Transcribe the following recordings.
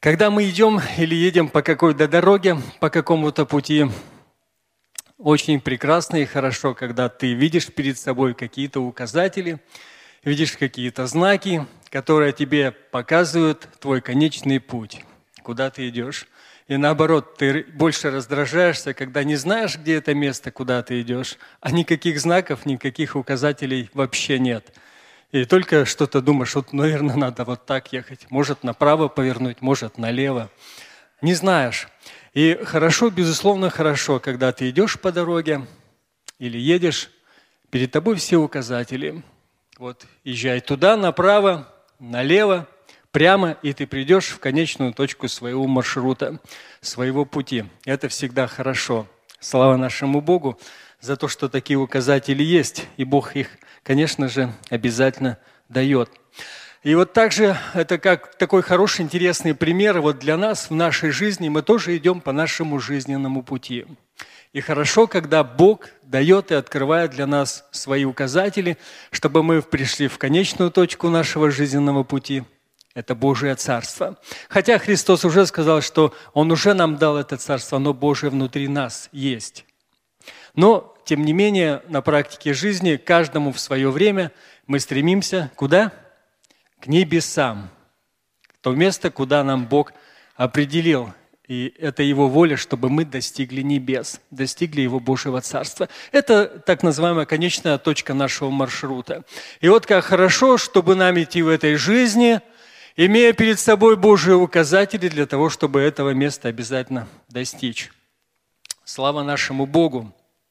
Когда мы идем или едем по какой-то дороге, по какому-то пути, очень прекрасно и хорошо, когда ты видишь перед собой какие-то указатели, видишь какие-то знаки, которые тебе показывают твой конечный путь, куда ты идешь. И наоборот, ты больше раздражаешься, когда не знаешь, где это место, куда ты идешь, а никаких знаков, никаких указателей вообще нет. И только что-то думаешь, вот, наверное, надо вот так ехать. Может, направо повернуть, может, налево. Не знаешь. И хорошо, безусловно, хорошо, когда ты идешь по дороге или едешь, перед тобой все указатели. Вот, езжай туда, направо, налево, прямо, и ты придешь в конечную точку своего маршрута, своего пути. Это всегда хорошо. Слава нашему Богу за то, что такие указатели есть, и Бог их, конечно же, обязательно дает. И вот также это как такой хороший, интересный пример вот для нас в нашей жизни. Мы тоже идем по нашему жизненному пути. И хорошо, когда Бог дает и открывает для нас свои указатели, чтобы мы пришли в конечную точку нашего жизненного пути. Это Божие Царство. Хотя Христос уже сказал, что Он уже нам дал это Царство, оно Божие внутри нас есть. Но, тем не менее, на практике жизни каждому в свое время мы стремимся куда? К небесам. В то место, куда нам Бог определил. И это Его воля, чтобы мы достигли небес, достигли Его Божьего Царства. Это так называемая конечная точка нашего маршрута. И вот как хорошо, чтобы нам идти в этой жизни, имея перед собой Божьи указатели для того, чтобы этого места обязательно достичь. Слава нашему Богу!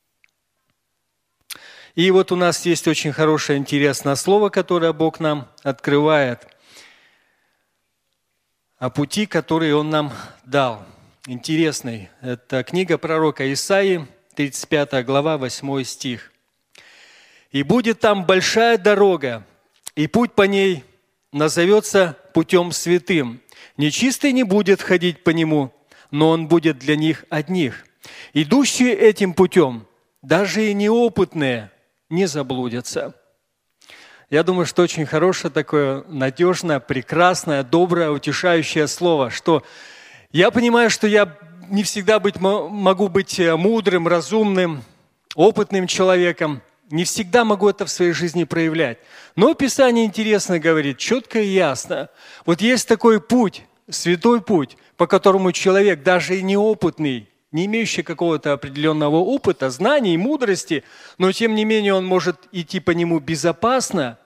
И вот у нас есть очень хорошее, интересное слово, которое Бог нам открывает, о пути, который Он нам дал. Интересный. Это книга пророка Исаии, 35 глава, 8 стих. «И будет там большая дорога, и путь по ней назовется путем святым. Нечистый не будет ходить по нему, но он будет для них одних. Идущие этим путем, даже и неопытные, не заблудятся». Я думаю, что очень хорошее такое надежное, прекрасное, доброе, утешающее слово, что я понимаю, что я не всегда могу быть мудрым, разумным, опытным человеком, не всегда могу это в своей жизни проявлять. Но Писание интересно говорит, четко и ясно. Вот есть такой путь, святой путь, по которому человек, даже и неопытный, не имеющий какого-то определенного опыта, знаний, мудрости, но тем не менее он может идти по нему безопасно,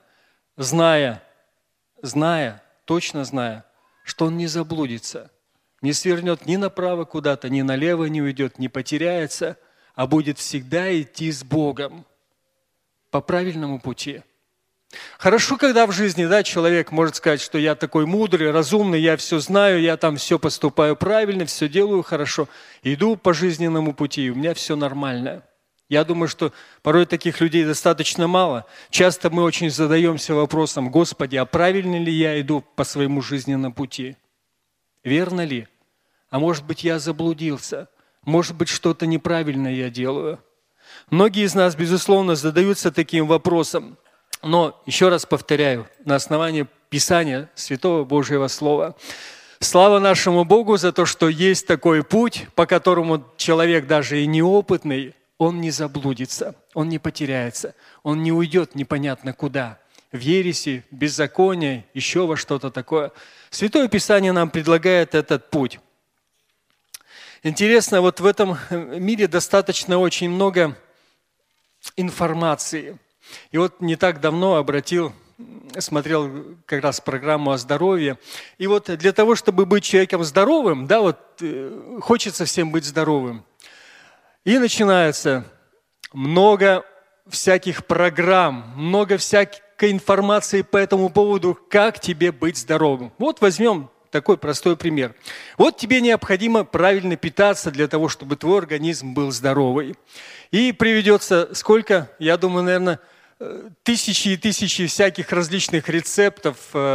точно зная, что он не заблудится, не свернет ни направо куда-то, ни налево не уйдет, не потеряется, а будет всегда идти с Богом по правильному пути. Хорошо, когда в жизни человек может сказать, что я такой мудрый, разумный, я все знаю, я там все поступаю правильно, все делаю хорошо, иду по жизненному пути, и у меня все нормально. Я думаю, что порой таких людей достаточно мало. Часто мы очень задаемся вопросом: Господи, а правильно ли я иду по своему жизненному пути? Верно ли? А может быть, я заблудился? Может быть, что-то неправильное я делаю? Многие из нас, безусловно, задаются таким вопросом. Но, еще раз повторяю, на основании Писания, Святого Божьего Слова, слава нашему Богу за то, что есть такой путь, по которому человек даже и неопытный, он не заблудится, он не потеряется, он не уйдет непонятно куда, в ереси, в беззаконие, еще во что-то такое. Святое Писание нам предлагает этот путь. Интересно, вот в этом мире достаточно очень много информации. И вот не так давно смотрел как раз программу о здоровье. И вот для того, чтобы быть человеком здоровым, хочется всем быть здоровым. И начинается много всяких программ, много всякой информации по этому поводу, как тебе быть здоровым. Вот возьмем такой простой пример. Вот тебе необходимо правильно питаться для того, чтобы твой организм был здоровый. И приведется сколько, я думаю, наверное, тысячи и тысячи всяких различных рецептов,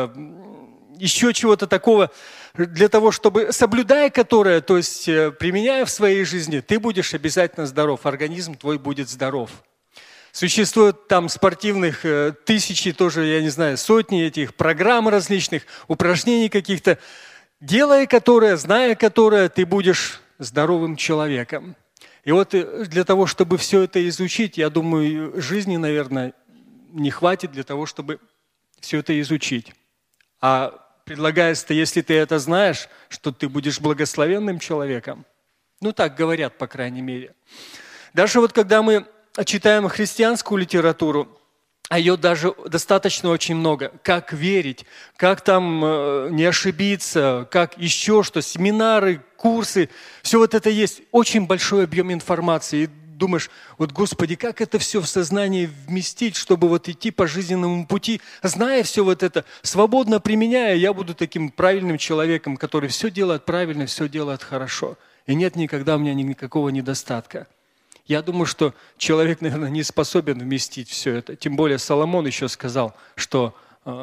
еще чего-то такого, для того, чтобы, соблюдая которое, то есть применяя в своей жизни, ты будешь обязательно здоров, организм твой будет здоров. Существует там спортивных тысячи, тоже, я не знаю, сотни этих программ различных, упражнений каких-то, делая которое, зная которое, ты будешь здоровым человеком. И вот для того, чтобы все это изучить, я думаю, жизни, наверное, не хватит для того, чтобы все это изучить. А предлагается, если ты это знаешь, что ты будешь благословенным человеком. Ну, так говорят, по крайней мере. Даже вот когда мы читаем христианскую литературу, а ее даже достаточно очень много. Как верить, как там не ошибиться, как еще что, семинары, курсы. Все вот это есть. Очень большой объем информации. И думаешь, вот, Господи, как это все в сознании вместить, чтобы вот идти по жизненному пути, зная все вот это, свободно применяя, я буду таким правильным человеком, который все делает правильно, все делает хорошо. И нет никогда у меня никакого недостатка. Я думаю, что человек, наверное, не способен вместить все это. Тем более Соломон еще сказал, что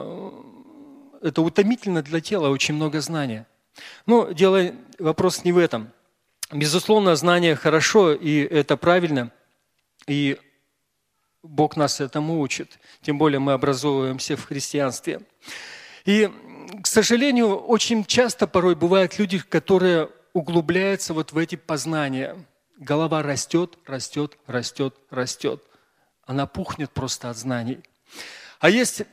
это утомительно для тела, очень много знания. Но вопрос не в этом. Безусловно, знание хорошо, и это правильно, и Бог нас этому учит. Тем более мы образовываемся в христианстве. И, к сожалению, очень часто порой бывают люди, которые углубляются вот в эти познания. Голова растет, растет, растет, растет. Она пухнет просто от знаний. А есть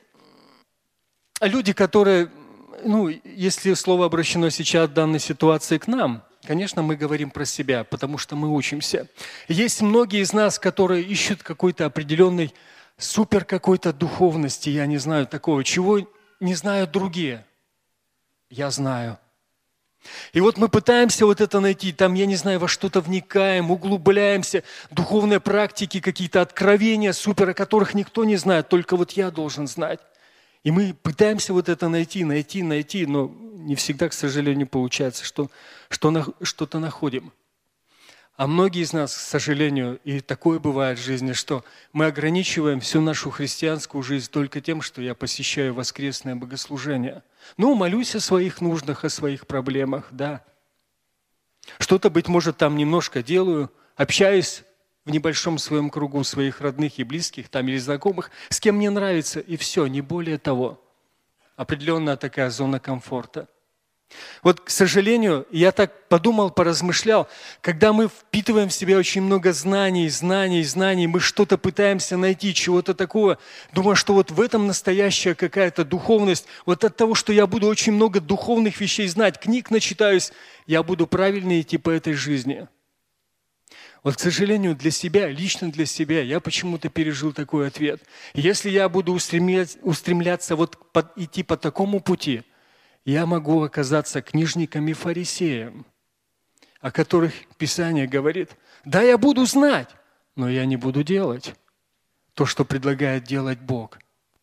люди, которые, если слово обращено сейчас в данной ситуации к нам, конечно, мы говорим про себя, потому что мы учимся. Есть многие из нас, которые ищут какой-то определенной супер какой-то духовности, я не знаю такого, чего не знают другие. Я знаю. И вот мы пытаемся вот это найти, там, я не знаю, во что-то вникаем, углубляемся, духовные практики, какие-то откровения супер, о которых никто не знает, только вот я должен знать. И мы пытаемся вот это найти, но не всегда, к сожалению, получается, что что-то находим. А многие из нас, к сожалению, и такое бывает в жизни, что мы ограничиваем всю нашу христианскую жизнь только тем, что я посещаю воскресное богослужение. Молюсь о своих нуждах, о своих проблемах, да. Что-то, быть может, там немножко делаю, общаюсь в небольшом своем кругу своих родных и близких там, или знакомых, с кем мне нравится, и все, не более того. Определенная такая зона комфорта. Вот, к сожалению, я так подумал, поразмышлял, когда мы впитываем в себя очень много знаний, мы что-то пытаемся найти, чего-то такого, думаю, что вот в этом настоящая какая-то духовность, вот от того, что я буду очень много духовных вещей знать, книг начитаюсь, я буду правильно идти по этой жизни. Вот, к сожалению, для себя, лично для себя, я почему-то пережил такой ответ. Если я буду устремляться идти по такому пути, я могу оказаться книжником и фарисеем, о которых Писание говорит, да, я буду знать, но я не буду делать то, что предлагает делать Бог.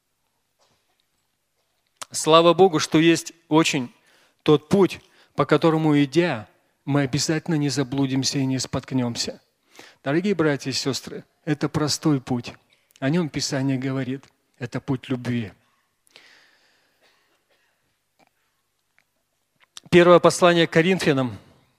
Слава Богу, что есть очень тот путь, по которому идя, мы обязательно не заблудимся и не споткнемся. Дорогие братья и сестры, это простой путь. О нем Писание говорит. Это путь любви. Первое послание к Коринфянам,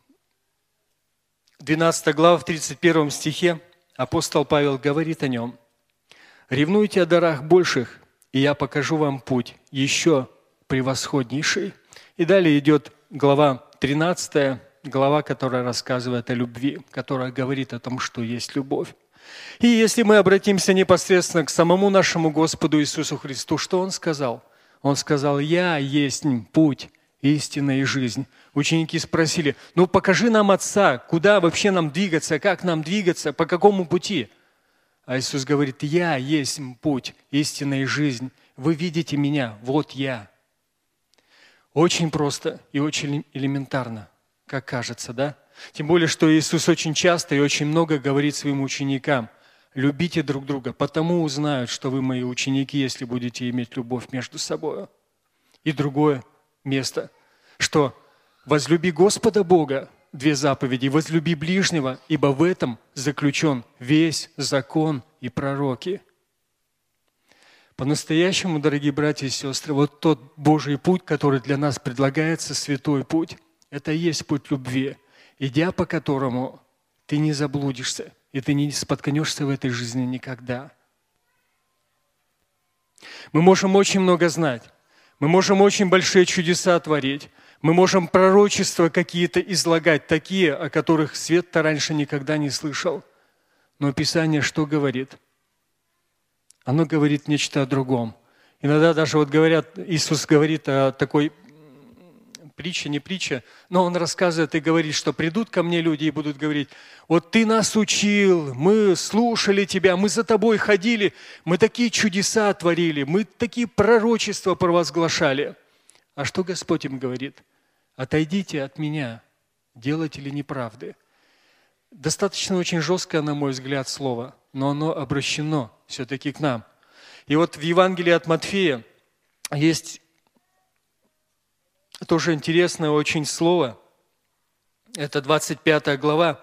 12 глава, в 31 стихе, апостол Павел говорит о нем. «Ревнуйте о дарах больших, и я покажу вам путь, еще превосходнейший». И далее идет глава 13, глава, которая рассказывает о любви, которая говорит о том, что есть любовь. И если мы обратимся непосредственно к самому нашему Господу Иисусу Христу, что Он сказал? Он сказал, «Я есть путь, истина и жизнь». Ученики спросили, покажи нам Отца, куда вообще нам двигаться, как нам двигаться, по какому пути? А Иисус говорит, «Я есть путь, истина и жизнь. Вы видите Меня, вот Я». Очень просто и очень элементарно, как кажется, да? Тем более, что Иисус очень часто и очень много говорит своим ученикам, любите друг друга, потому узнают, что вы мои ученики, если будете иметь любовь между собой. И другое место, что возлюби Господа Бога, 2 заповеди, возлюби ближнего, ибо в этом заключен весь закон и пророки. По-настоящему, дорогие братья и сестры, вот тот Божий путь, который для нас предлагается, святой путь, это и есть путь любви, идя по которому ты не заблудишься, и ты не споткнешься в этой жизни никогда. Мы можем очень много знать, мы можем очень большие чудеса творить, Мы можем пророчества какие-то излагать, такие, о которых свет-то раньше никогда не слышал. Но Писание что говорит? Оно говорит нечто о другом. Иногда даже вот говорят, Иисус говорит о такой притче, не притче, но Он рассказывает и говорит, что придут ко мне люди и будут говорить: вот Ты нас учил, мы слушали Тебя, мы за Тобой ходили, мы такие чудеса творили, мы такие пророчества провозглашали. А что Господь им говорит? Отойдите от меня, делатели неправды. Достаточно очень жесткое, на мой взгляд, слово, но оно обращено все-таки к нам. И вот в Евангелии от Матфея есть тоже интересное очень слово. Это 25 глава.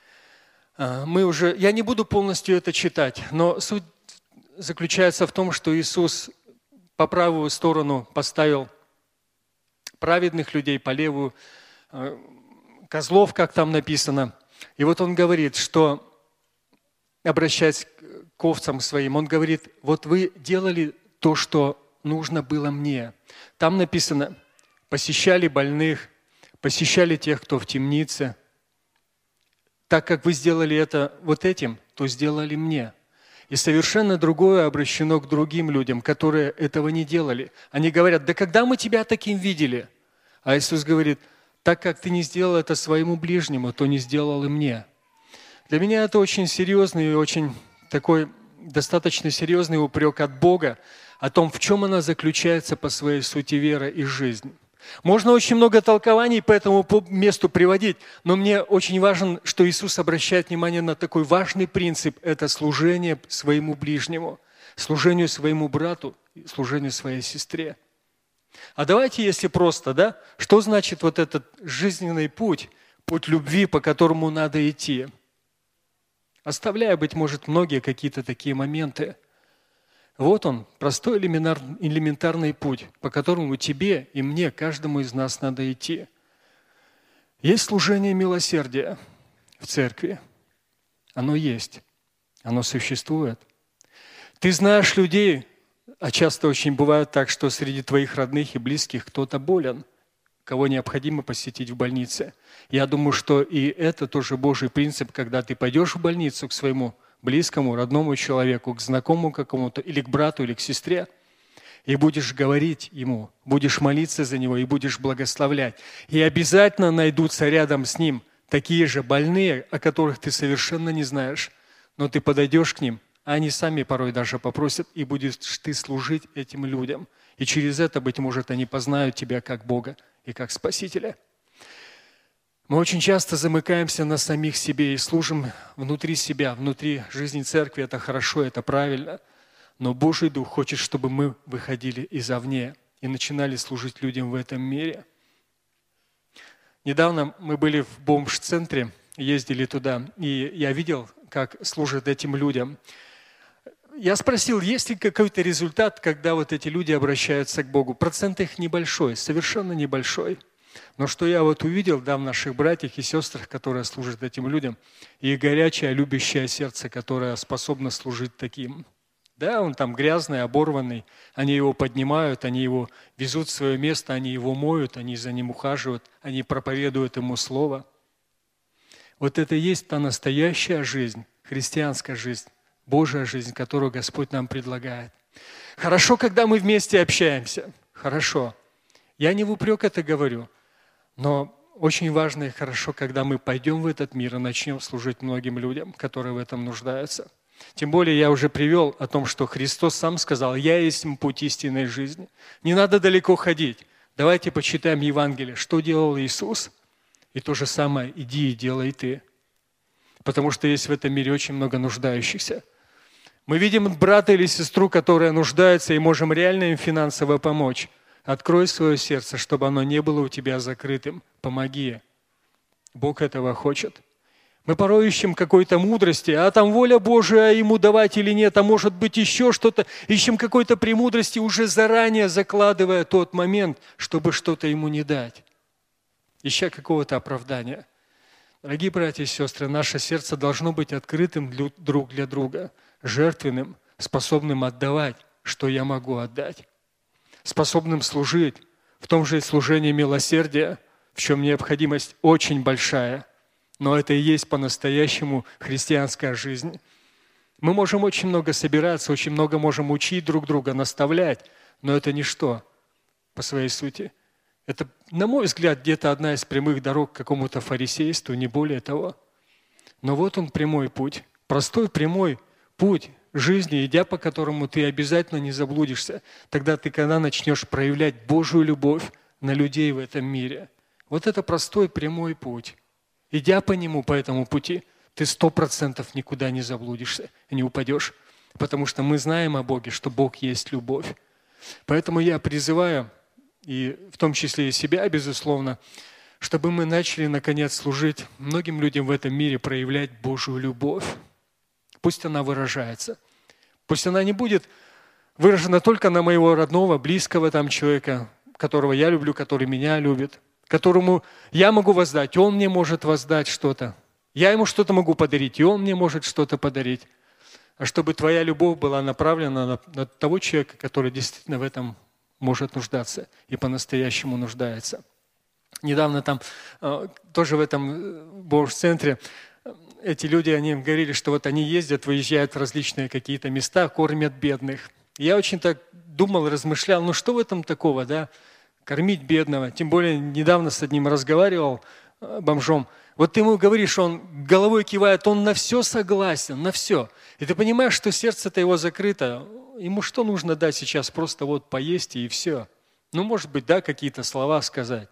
Я не буду полностью это читать, но суть заключается в том, что Иисус по правую сторону поставил праведных людей, по левую козлов, как там написано. И вот Он говорит, что, обращаясь к овцам своим, Он говорит: вот вы делали то, что нужно было мне. Там написано: посещали больных, посещали тех, кто в темнице. Так как вы сделали это вот этим, то сделали мне. И совершенно другое обращено к другим людям, которые этого не делали. Они говорят: да когда мы тебя таким видели? А Иисус говорит: так как ты не сделал это своему ближнему, то не сделал и мне. Для меня это очень серьезный и очень такой достаточно серьезный упрек от Бога о том, в чем она заключается по своей сути вера и жизнь. Можно очень много толкований по этому месту приводить, но мне очень важно, что Иисус обращает внимание на такой важный принцип – это служение своему ближнему, служению своему брату, служению своей сестре. А давайте, если просто, да, что значит вот этот жизненный путь, путь любви, по которому надо идти? Оставляя, быть может, многие какие-то такие моменты. Вот он, простой элементарный путь, по которому тебе и мне, каждому из нас надо идти. Есть служение милосердия в церкви. Оно есть, оно существует. Ты знаешь людей, а часто очень бывает так, что среди твоих родных и близких кто-то болен, кого необходимо посетить в больнице. Я думаю, что и это тоже Божий принцип, когда ты пойдешь в больницу к своему близкому, родному человеку, к знакомому какому-то, или к брату, или к сестре, и будешь говорить ему, будешь молиться за него и будешь благословлять. И обязательно найдутся рядом с ним такие же больные, о которых ты совершенно не знаешь, но ты подойдешь к ним, а они сами порой даже попросят, и будешь ты служить этим людям. И через это, быть может, они познают тебя как Бога и как Спасителя. Мы очень часто замыкаемся на самих себе и служим внутри себя, внутри жизни церкви. Это хорошо, это правильно. Но Божий Дух хочет, чтобы мы выходили изовне и начинали служить людям в этом мире. Недавно мы были в бомж-центре, ездили туда, и я видел, как служат этим людям. Я спросил, есть ли какой-то результат, когда вот эти люди обращаются к Богу. Процент их небольшой, совершенно небольшой. Но что я вот увидел, да, в наших братьях и сестрах, которые служат этим людям, и горячее, любящее сердце, которое способно служить таким. Да, он там грязный, оборванный, они его поднимают, они его везут в свое место, они его моют, они за ним ухаживают, они проповедуют ему слово. Вот это и есть та настоящая жизнь, христианская жизнь, Божья жизнь, которую Господь нам предлагает. Хорошо, когда мы вместе общаемся, хорошо. Я не в упрек это говорю. Но очень важно и хорошо, когда мы пойдем в этот мир и начнем служить многим людям, которые в этом нуждаются. Тем более я уже привел о том, что Христос сам сказал: «Я есть путь истинной жизни». Не надо далеко ходить. Давайте почитаем Евангелие, что делал Иисус. И то же самое иди и делай ты. Потому что есть в этом мире очень много нуждающихся. Мы видим брата или сестру, которая нуждается, и можем реально им финансово помочь. Открой свое сердце, чтобы оно не было у тебя закрытым. Помоги. Бог этого хочет. Мы порой ищем какой-то мудрости, а там воля Божия ему давать или нет, а может быть еще что-то. Ищем какой-то премудрости, уже заранее закладывая тот момент, чтобы что-то ему не дать. Ища какого-то оправдания. Дорогие братья и сестры, наше сердце должно быть открытым друг для друга, жертвенным, способным отдавать, что я могу отдать, способным служить, В том же и служение милосердия, в чем необходимость очень большая. Но это и есть по-настоящему христианская жизнь. Мы можем очень много собираться, очень много можем учить друг друга, наставлять, но это ничто по своей сути. Это, на мой взгляд, где-то одна из прямых дорог к какому-то фарисейству, не более того. Но вот он прямой путь, простой прямой путь жизни, идя по которому ты обязательно не заблудишься. Тогда ты, когда начнешь проявлять Божью любовь на людей в этом мире. Вот это простой прямой путь. Идя по нему, по этому пути, ты 100% никуда не заблудишься, не упадешь. Потому что мы знаем о Боге, что Бог есть любовь. Поэтому я призываю, и в том числе и себя, безусловно, чтобы мы начали, наконец, служить многим людям в этом мире, проявлять Божью любовь. Пусть она выражается. Пусть она не будет выражена только на моего родного, близкого там человека, которого я люблю, который меня любит, которому я могу воздать, он мне может воздать что-то. Я ему что-то могу подарить, и он мне может что-то подарить. А чтобы твоя любовь была направлена на того человека, который действительно в этом может нуждаться и по-настоящему нуждается. Недавно там тоже в этом Божьем-центре эти люди, они говорили, что вот они ездят, выезжают в различные какие-то места, кормят бедных. Я очень так думал, размышлял, ну что в этом такого, да, кормить бедного. Тем более недавно с одним разговаривал, бомжом. Вот ты ему говоришь, он головой кивает, он на все согласен, на все. И ты понимаешь, что сердце-то его закрыто. Ему что нужно дать сейчас? Просто вот поесть и все. Ну, может быть, да, какие-то слова сказать.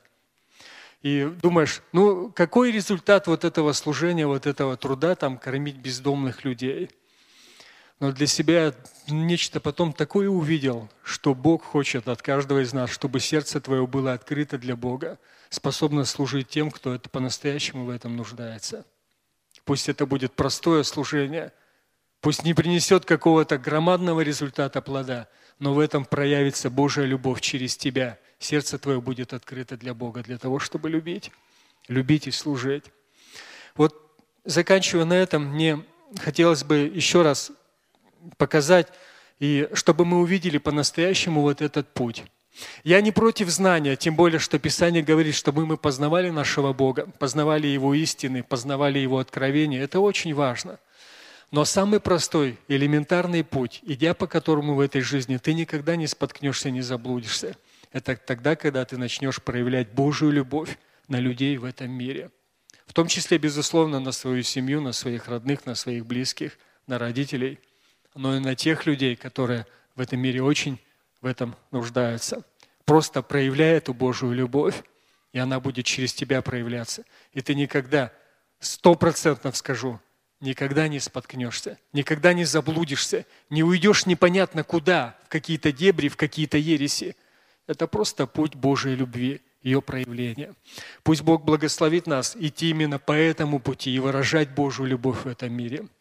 И думаешь, ну, какой результат вот этого служения, вот этого труда, там, кормить бездомных людей? Но для себя нечто потом такое увидел, что Бог хочет от каждого из нас, чтобы сердце твое было открыто для Бога, способно служить тем, кто это по-настоящему в этом нуждается. Пусть это будет простое служение, пусть не принесет какого-то громадного результата плода, но в этом проявится Божья любовь через тебя. Сердце твое будет открыто для Бога, для того, чтобы любить и служить. Вот заканчивая на этом, мне хотелось бы еще раз показать, и чтобы мы увидели по-настоящему вот этот путь. Я не против знания, тем более, что Писание говорит, чтобы мы познавали нашего Бога, познавали Его истины, познавали Его откровения. Это очень важно. Но самый простой, элементарный путь, идя по которому в этой жизни ты никогда не споткнешься, не заблудишься, это тогда, когда ты начнешь проявлять Божью любовь на людей в этом мире. В том числе, безусловно, на свою семью, на своих родных, на своих близких, на родителей, но и на тех людей, которые в этом мире очень в этом нуждаются. Просто проявляй эту Божью любовь, и она будет через тебя проявляться. И ты никогда, 100% скажу, никогда не споткнешься, никогда не заблудишься, не уйдешь непонятно куда, в какие-то дебри, в какие-то ереси. Это просто путь Божьей любви, ее проявления. Пусть Бог благословит нас идти именно по этому пути и выражать Божью любовь в этом мире.